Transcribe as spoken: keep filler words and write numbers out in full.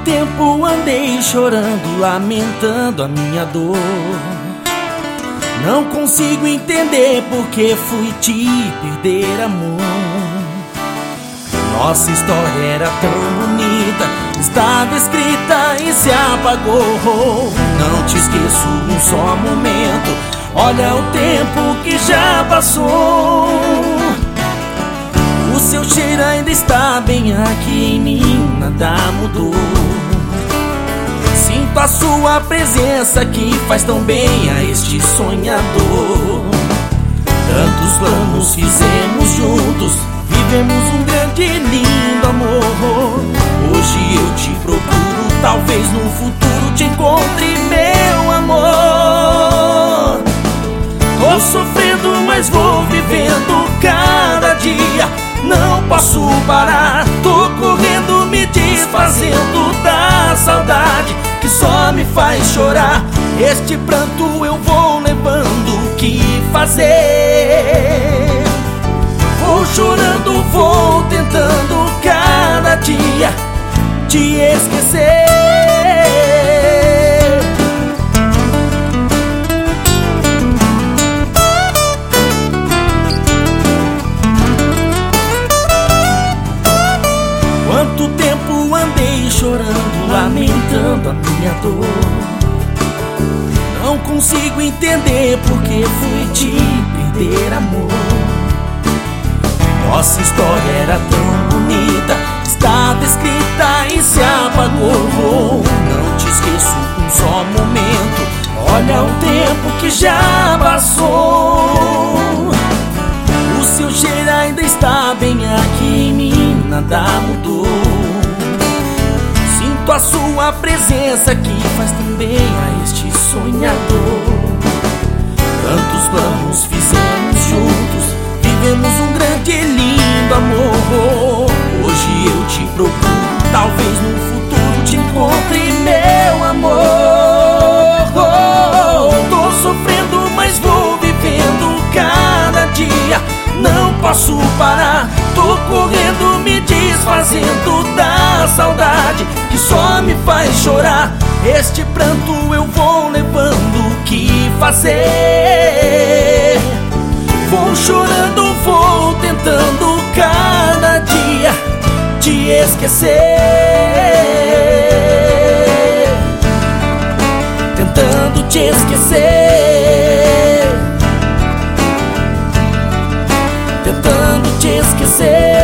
tempo andei chorando, lamentando a minha dor. Não consigo entender porque fui te perder, amor. Nossa história era tão bonita, estava escrita e se apagou. Não te esqueço um só momento, olha o tempo que já passou. O seu cheiro ainda está bem aqui em mim, nada mudou. Sinto a sua presença que faz tão bem a este sonhador. Tantos planos fizemos juntos, vivemos um grande e lindo amor. Hoje eu te procuro, talvez no futuro te encontre, meu amor. Tô sofrendo, mas vou vivendo cada dia. Não posso parar, tô correndo, me desfazendo da saudade que só me faz chorar. Este pranto eu vou levando, o que fazer? Vou chorando, vou tentando cada dia te esquecer. Quanto tempo andei chorando, lamentando a minha dor. Não consigo entender porque fui te perder, amor. Nossa história era tão bonita, estava escrita e se apagou. Não te esqueço um só momento, olha o tempo que já passou. O seu cheiro ainda está bem aqui em mim, nada mudou. Sinto a sua presença que faz tão bem a este sonhador. Tantos planos fizemos juntos, vivemos um grande e lindo amor. Hoje eu te procuro, talvez no futuro te encontre, meu amor. Tô sofrendo, mas vou vivendo cada dia. Não posso parar, tô correndo, me desfazendo da saudade que só me faz chorar. Este pranto eu vou levando, o que fazer? Vou chorando, vou tentando cada dia te esquecer. Tentando te esquecer, tentando te esquecer.